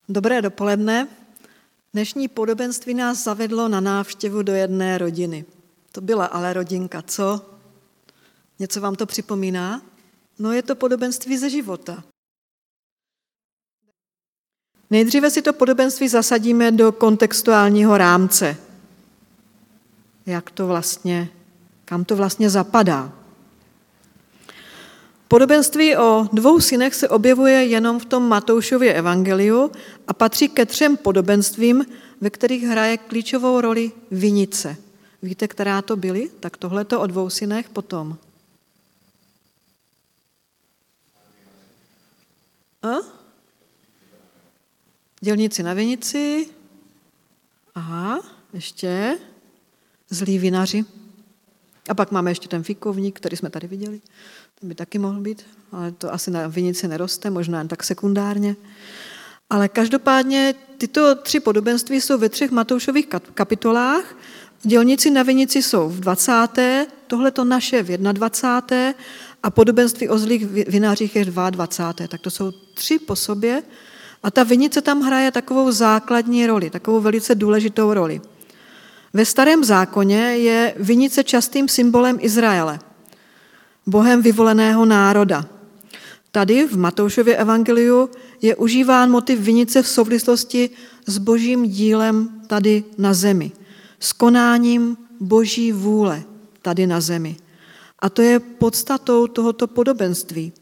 Dobré dopoledne. Dnešní podobenství nás zavedlo na návštěvu do jedné rodiny. To byla ale rodinka, co? Něco vám to připomíná? No je to podobenství ze života. Nejdříve si to podobenství zasadíme do kontextuálního rámce. Kam to vlastně zapadá? Podobenství o 2 synech se objevuje jenom v tom Matoušově evangeliu a patří ke 3 podobenstvím, ve kterých hraje klíčovou roli vinice. Víte, která to byly? Tak tohleto o 2 synech potom. Dělníci na vinici. Aha, ještě. Zlí vinaři. A pak máme ještě ten fikovník, který jsme tady viděli. Ten by taky mohl být, ale to asi na vinici neroste, možná jen tak sekundárně. Ale každopádně tyto 3 podobenství jsou ve 3 Matoušových kapitolách. Dělníci na vinici jsou v 20., tohleto naše v 21. a podobenství o zlých vinařích je v 22. Tak to jsou 3 po sobě a ta vinice tam hraje takovou základní roli, takovou velice důležitou roli. Ve Starém zákoně je vinice častým symbolem Izraele, Bohem vyvoleného národa. Tady v Matoušově evangeliu je užíván motiv vinice v souvislosti s božím dílem tady na zemi, s konáním boží vůle tady na zemi. A to je podstatou tohoto podobenství.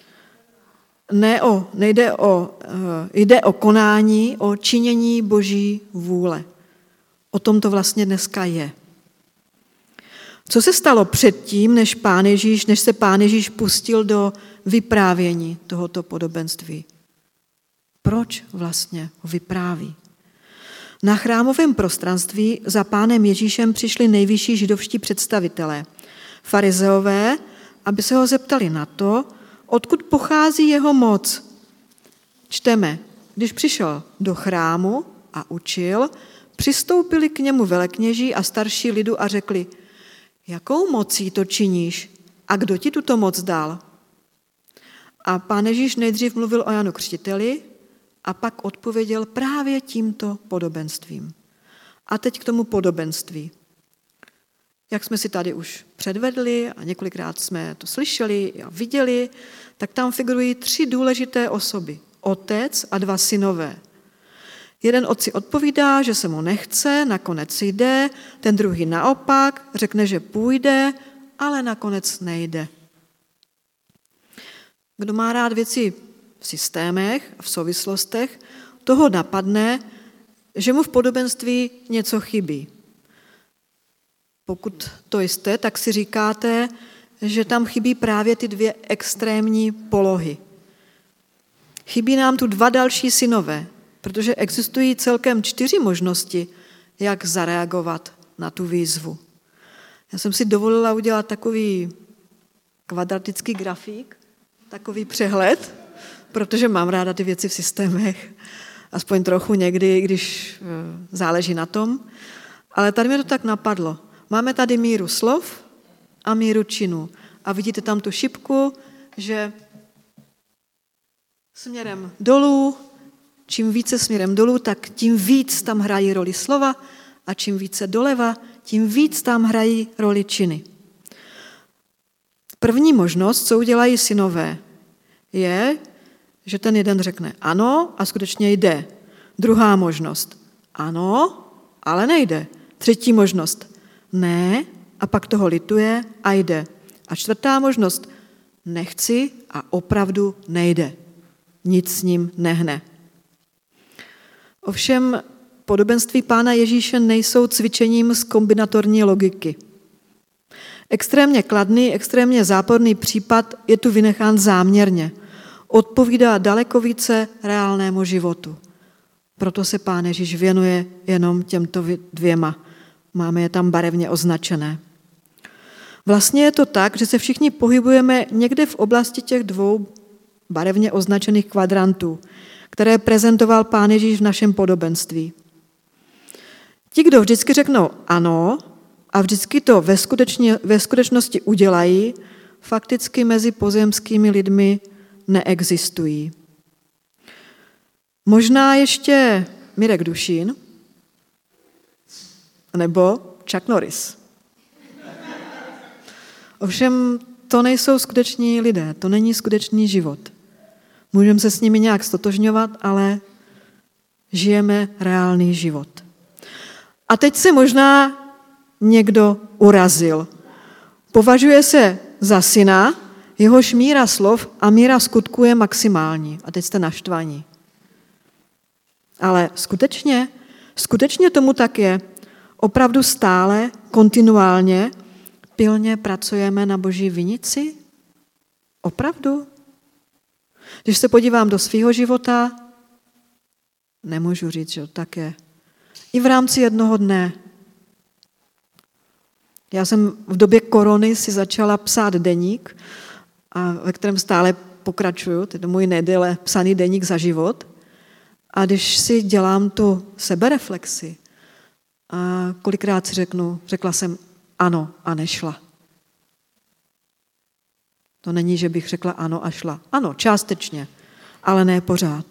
Jde o konání, o činění boží vůle. O tom to vlastně dneska je. Co se stalo předtím, než se Pán Ježíš pustil do vyprávění tohoto podobenství? Proč vlastně ho vypráví? Na chrámovém prostranství za Pánem Ježíšem přišli nejvyšší židovští představitelé, farizeové, aby se ho zeptali na to, odkud pochází jeho moc. Čteme, když přišel do chrámu a učil, přistoupili k němu velekněží a starší lidu a řekli, jakou mocí to činíš a kdo ti tuto moc dal? A Pán Ježíš nejdřív mluvil o Janu Křtiteli a pak odpověděl právě tímto podobenstvím. A teď k tomu podobenství. Jak jsme si tady už předvedli a několikrát jsme to slyšeli a viděli, tak tam figurují 3 důležité osoby. Otec a 2 synové. Jeden otci odpovídá, že se mu nechce, nakonec jde, ten druhý naopak, řekne, že půjde, ale nakonec nejde. Kdo má rád věci v systémech, v souvislostech, toho napadne, že mu v podobenství něco chybí. Pokud to jste, tak si říkáte, že tam chybí právě ty 2 extrémní polohy. Chybí nám tu 2 další synové, protože existují celkem 4 možnosti, jak zareagovat na tu výzvu. Já jsem si dovolila udělat takový kvadratický grafík, takový přehled, protože mám ráda ty věci v systémech, aspoň trochu někdy, když záleží na tom. Ale tady mě to tak napadlo. Máme tady míru slov a míru činů. A vidíte tam tu šipku, že směrem dolů, čím více směrem dolů, tak tím víc tam hrají roli slova a čím více doleva, tím víc tam hrají roli činy. První možnost, co udělají synové, je, že ten jeden řekne ano a skutečně jde. Druhá možnost, ano, ale nejde. Třetí možnost, ne a pak toho lituje a jde. A 4. možnost, nechci a opravdu nejde. Nic s ním nehne. Ovšem podobenství Pána Ježíše nejsou cvičením z kombinatorní logiky. Extrémně kladný, extrémně záporný případ je tu vynechán záměrně. Odpovídá daleko více reálnému životu. Proto se Pán Ježíš věnuje jenom těmto 2. Máme je tam barevně označené. Vlastně je to tak, že se všichni pohybujeme někde v oblasti těch 2 barevně označených kvadrantů, které prezentoval Pán Ježíš v našem podobenství. Ti, kdo vždycky řeknou ano a vždycky to ve skutečnosti udělají, fakticky mezi pozemskými lidmi neexistují. Možná ještě Mirek Dušín nebo Chuck Norris. Ovšem to nejsou skuteční lidé, to není skutečný život. Můžeme se s nimi nějak stotožňovat, ale žijeme reálný život. A teď se možná někdo urazil. Považuje se za syna, jehož míra slov a míra skutků je maximální. A teď jste naštvaní. Ale skutečně tomu tak je. Opravdu stále, kontinuálně, pilně pracujeme na Boží vinici? Opravdu? Když se podívám do svého života, nemůžu říct, že tak je. I v rámci jednoho dne. Já jsem v době korony si začala psát deník, ve kterém stále pokračuju, to je můj neděle psaný deník za život. A když si dělám tu sebereflexi, a kolikrát si řekla jsem ano a nešla. To není, že bych řekla ano a šla. Ano, částečně, ale ne pořád.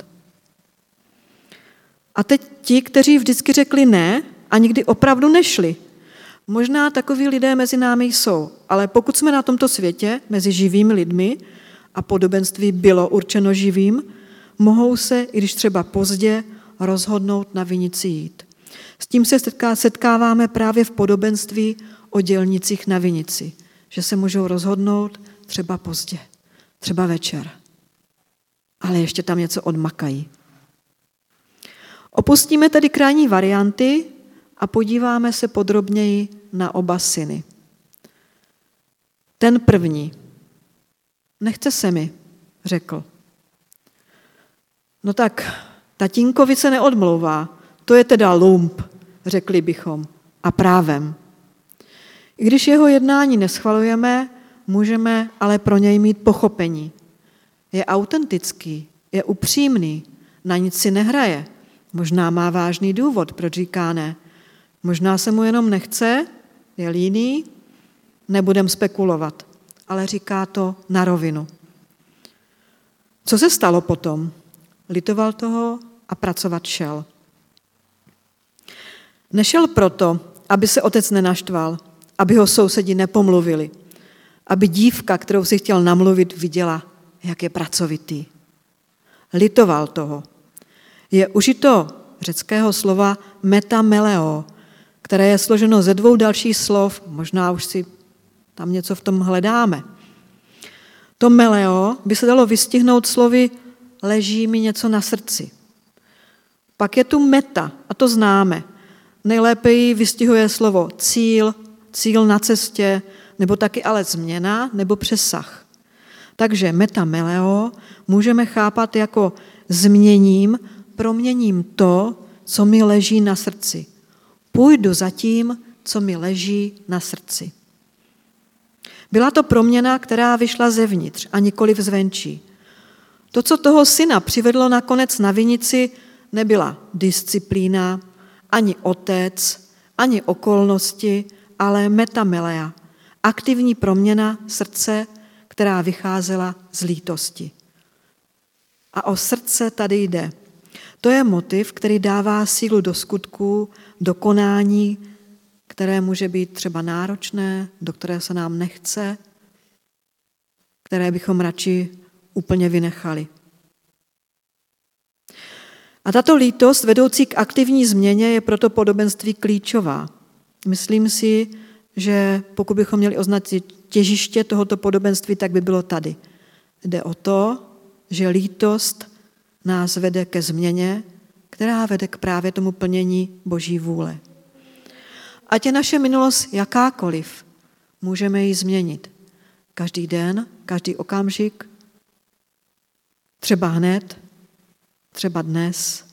A teď ti, kteří vždycky řekli ne a nikdy opravdu nešli. Možná takoví lidé mezi námi jsou, ale pokud jsme na tomto světě, mezi živými lidmi, a podobenství bylo určeno živým, mohou se, i když třeba pozdě, rozhodnout na vinici jít. S tím se setkáváme právě v podobenství o dělnicích na vinici, že se můžou rozhodnout třeba pozdě, třeba večer, ale ještě tam něco odmakají. Opustíme tedy krajní varianty a podíváme se podrobněji na oba syny. Ten první. Nechce se mi, řekl. No tak, tatínkovi se neodmlouvá, to je teda lump, řekli bychom, a právem. I když jeho jednání neschvalujeme, můžeme ale pro něj mít pochopení. Je autentický, je upřímný, na nic si nehraje. Možná má vážný důvod, proč říká ne. Možná se mu jenom nechce, je líný, nebudem spekulovat, ale říká to na rovinu. Co se stalo potom? Litoval toho a pracovat šel. Nešel proto, aby se otec nenaštval, aby ho sousedi nepomluvili, aby dívka, kterou si chtěl namluvit, viděla, jak je pracovitý. Litoval toho. Je užito řeckého slova metameleo, které je složeno ze 2 dalších slov, možná už si tam něco v tom hledáme. To meleo by se dalo vystihnout slovy leží mi něco na srdci. Pak je tu meta, a to známe. Nejlépe ji vystihuje slovo cíl na cestě, nebo taky ale změna, nebo přesah. Takže metameleo můžeme chápat jako proměním to, co mi leží na srdci. Půjdu za tím, co mi leží na srdci. Byla to proměna, která vyšla zevnitř a nikoliv zvenčí. To, co toho syna přivedlo nakonec na vinici, nebyla disciplína, ani otec, ani okolnosti, ale metamelea, aktivní proměna srdce, která vycházela z lítosti. A o srdce tady jde. To je motiv, který dává sílu do skutků, do konání, které může být třeba náročné, do které se nám nechce, které bychom radši úplně vynechali. A tato lítost vedoucí k aktivní změně je proto podobenství klíčová. Myslím si, že pokud bychom měli označit těžiště tohoto podobenství, tak by bylo tady. Jde o to, že lítost nás vede ke změně, která vede k právě tomu plnění Boží vůle. Ať je naše minulost jakákoliv, můžeme ji změnit. Každý den, každý okamžik, třeba hned, třeba dnes.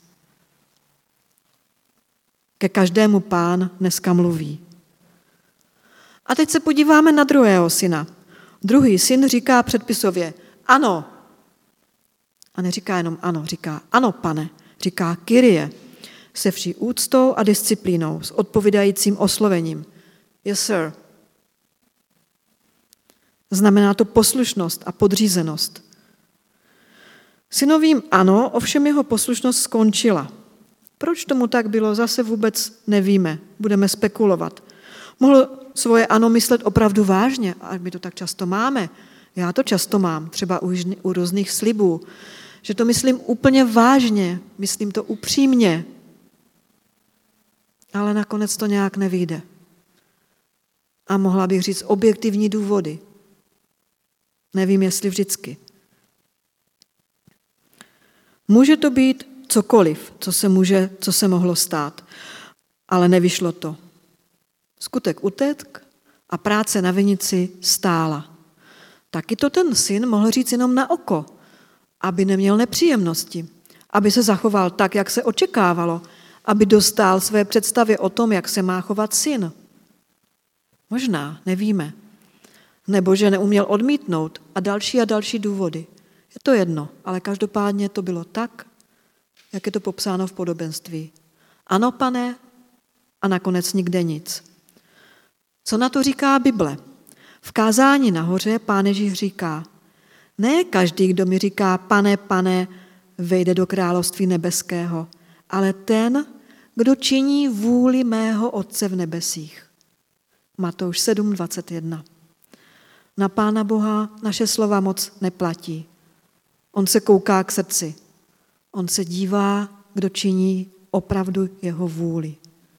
Ke každému Pán dneska mluví. A teď se podíváme na druhého syna. Druhý syn říká předpisově ano. A neříká jenom ano, říká ano, pane. Říká Kyrie, se vší úctou a disciplínou, s odpovídajícím oslovením. Yes, sir. Znamená to poslušnost a podřízenost. Synovým ano, ovšem jeho poslušnost skončila. Proč tomu tak bylo, zase vůbec nevíme, budeme spekulovat. Mohl svoje ano myslet opravdu vážně, a my to tak často máme. Já to často mám, třeba u různých slibů, že to myslím úplně vážně, myslím to upřímně, ale nakonec to nějak nevyjde. A mohla bych říct objektivní důvody. Nevím, jestli vždycky. Může to být cokoliv, co se mohlo stát, ale nevyšlo to. Skutek utek a práce na vinici stála. Taky to ten syn mohl říct jenom na oko, aby neměl nepříjemnosti, aby se zachoval tak, jak se očekávalo, aby dostál své představě o tom, jak se má chovat syn. Možná, nevíme. Nebo že neuměl odmítnout a další důvody. Je to jedno, ale každopádně to bylo tak, jak je to popsáno v podobenství. Ano, pane, a nakonec nikde nic. Co na to říká Bible? V kázání nahoře Pán Ježíš říká, ne každý, kdo mi říká, pane, pane, vejde do království nebeského, ale ten, kdo činí vůli mého Otce v nebesích. Matouš 7:21. Na Pána Boha naše slova moc neplatí. On se kouká k srdci. On se dívá, kdo činí opravdu jeho vůli.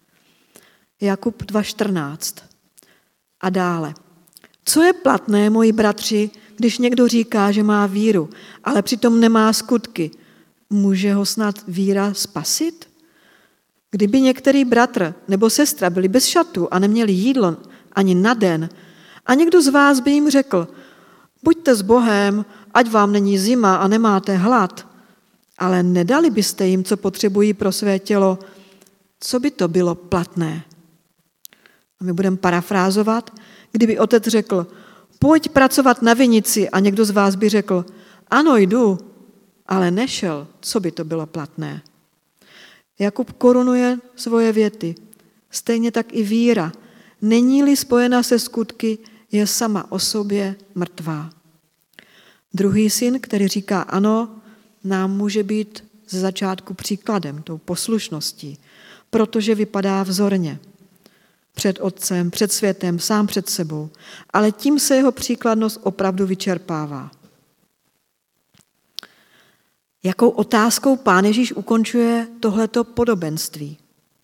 Jakub 2:14. A dále. Co je platné, moji bratři, když někdo říká, že má víru, ale přitom nemá skutky? Může ho snad víra spasit? Kdyby některý bratr nebo sestra byli bez šatů a neměli jídlo ani na den, a někdo z vás by jim řekl, buďte s Bohem, ať vám není zima a nemáte hlad, ale nedali byste jim, co potřebují pro své tělo, co by to bylo platné? A my budeme parafrázovat, kdyby otec řekl, pojď pracovat na vinici a někdo z vás by řekl, ano, jdu, ale nešel, co by to bylo platné? Jakub korunuje svoje věty. Stejně tak i víra. Není-li spojena se skutky, je sama o sobě mrtvá. Druhý syn, který říká ano, nám může být ze začátku příkladem, tou poslušností, protože vypadá vzorně. Před otcem, před světem, sám před sebou. Ale tím se jeho příkladnost opravdu vyčerpává. Jakou otázkou Pán Ježíš ukončuje tohleto podobenství?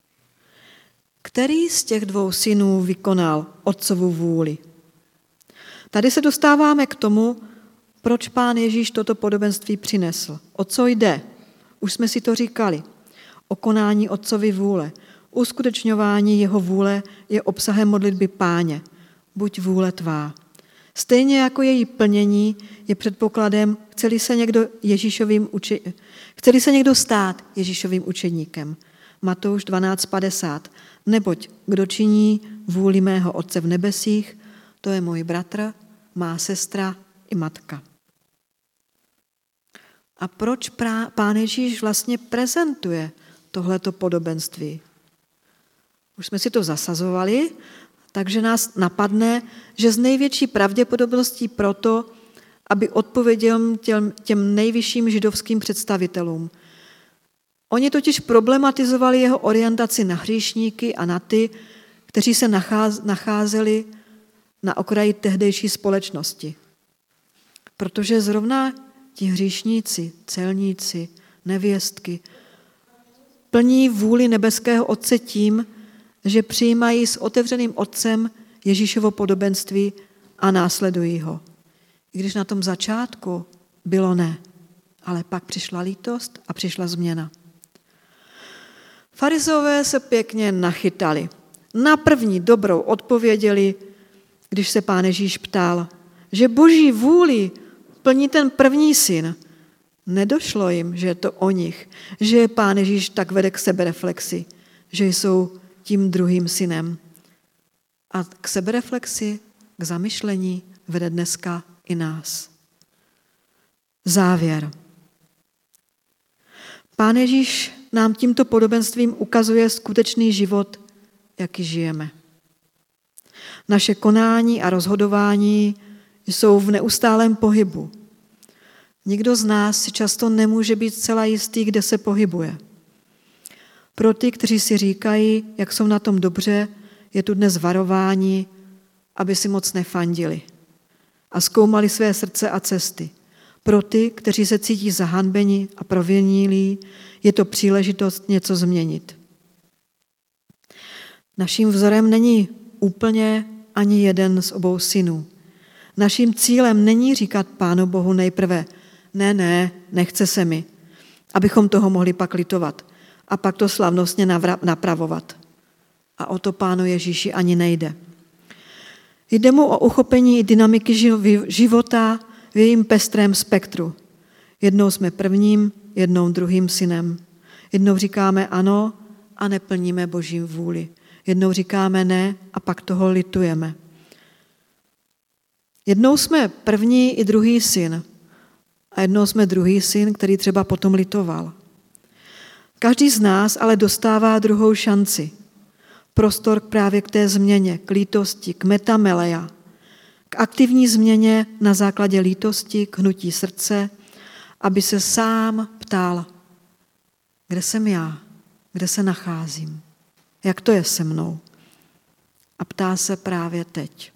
Který z těch dvou synů vykonal otcovu vůli? Tady se dostáváme k tomu, proč Pán Ježíš toto podobenství přinesl. O co jde? Už jsme si to říkali. O konání otcovy vůle. Uskutečňování jeho vůle je obsahem modlitby Páně. Buď vůle tvá. Stejně jako její plnění je předpokladem, chce-li se někdo stát Ježíšovým učedníkem. Matouš 12:50. Neboť kdo činí vůli mého Otce v nebesích, to je můj bratr, má sestra i matka. A proč Pán Ježíš vlastně prezentuje tohleto podobenství? Už jsme si to zasazovali, takže nás napadne, že z největší pravděpodobností proto, aby odpověděl těm nejvyšším židovským představitelům. Oni totiž problematizovali jeho orientaci na hříšníky a na ty, kteří se nacházeli na okraji tehdejší společnosti. Protože zrovna ti hříšníci, celníci, nevěstky plní vůli nebeského Otce tím, že přijímají s otevřeným Otcem Ježíšovo podobenství a následují ho. I když na tom začátku bylo ne, ale pak přišla lítost a přišla změna. Farizeové se pěkně nachytali. Na první dobrou odpověděli, když se Pán Ježíš ptal, že Boží vůli plní ten první syn. Nedošlo jim, že je to o nich, že je Pán Ježíš tak vede k sebereflexi, že jsou tím druhým synem. A k sebereflexi, k zamyšlení vede dneska i nás. Závěr. Pán Ježíš nám tímto podobenstvím ukazuje skutečný život, jaký žijeme. Naše konání a rozhodování jsou v neustálém pohybu. Nikdo z nás si často nemůže být zcela jistý, kde se pohybuje. Pro ty, kteří si říkají, jak jsou na tom dobře, je tu dnes varování, aby si moc nefandili a zkoumali své srdce a cesty. Pro ty, kteří se cítí zahanbeni a provinilí, je to příležitost něco změnit. Naším vzorem není úplně ani jeden z obou synů. Naším cílem není říkat Pánu Bohu nejprve, ne, nechce se mi, abychom toho mohli pak litovat a pak to slavnostně napravovat. A o to Pánu Ježíši ani nejde. Jde mu o uchopení dynamiky života v jejím pestrém spektru. Jednou jsme prvním, jednou druhým synem. Jednou říkáme ano a neplníme Boží vůli. Jednou říkáme ne a pak toho litujeme. Jednou jsme první i druhý syn a jednou jsme druhý syn, který třeba potom litoval. Každý z nás ale dostává druhou šanci. Prostor právě k té změně, k lítosti, k metameleia, k aktivní změně na základě lítosti, k hnutí srdce, aby se sám ptal, kde jsem já, kde se nacházím, jak to je se mnou. A ptá se právě teď.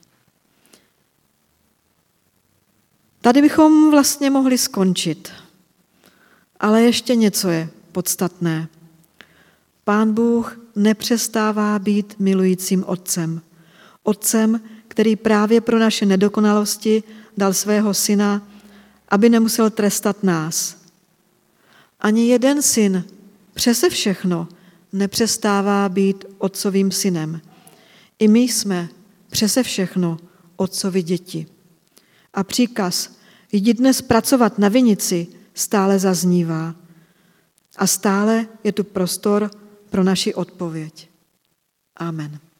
Tady bychom vlastně mohli skončit, ale ještě něco je podstatné. Pán Bůh nepřestává být milujícím otcem. Otcem, který právě pro naše nedokonalosti dal svého syna, aby nemusel trestat nás. Ani jeden syn přese všechno nepřestává být otcovým synem. I my jsme přese všechno otcovi děti. A příkaz jdi dnes pracovat na vinici stále zaznívá. A stále je tu prostor pro naši odpověď. Amen.